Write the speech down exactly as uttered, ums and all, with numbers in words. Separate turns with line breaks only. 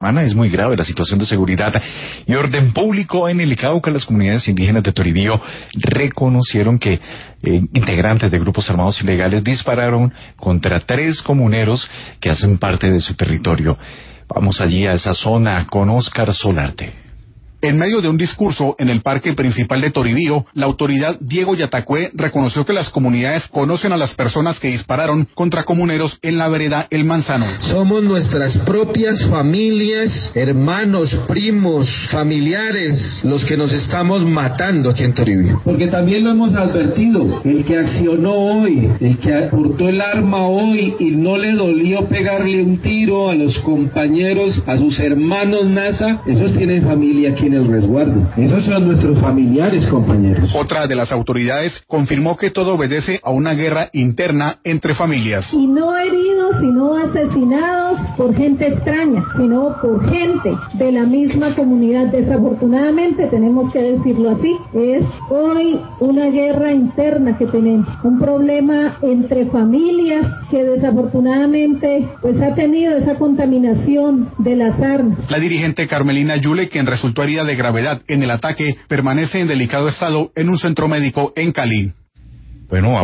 Es muy grave la situación de seguridad y orden público en el Cauca. Las comunidades indígenas de Toribío reconocieron que eh, integrantes de grupos armados ilegales dispararon contra tres comuneros que hacen parte de su territorio. Vamos allí a esa zona con Óscar Solarte.
En medio de un discurso en el parque principal de Toribío, la autoridad Diego Yatacué reconoció que las comunidades conocen a las personas que dispararon contra comuneros en la vereda El Manzano.
Somos nuestras propias familias, hermanos, primos, familiares, los que nos estamos matando aquí en Toribío.
Porque también lo hemos advertido, el que accionó hoy, el que aportó el arma hoy y no le dolió pegarle un tiro a los compañeros, a sus hermanos NASA, esos tienen familia aquí en el resguardo. Esos son nuestros familiares, compañeros.
Otra de las autoridades confirmó que todo obedece a una guerra interna entre familias.
Y no heridos, sino asesinados por gente extraña, sino por gente de la misma comunidad. Desafortunadamente, tenemos que decirlo así, es hoy una guerra interna que tenemos, un problema entre familias que desafortunadamente pues ha tenido esa contaminación de las armas.
La dirigente Carmelina Yule, quien resultó herida de gravedad en el ataque, permanece en delicado estado en un centro médico en Cali.
Bueno,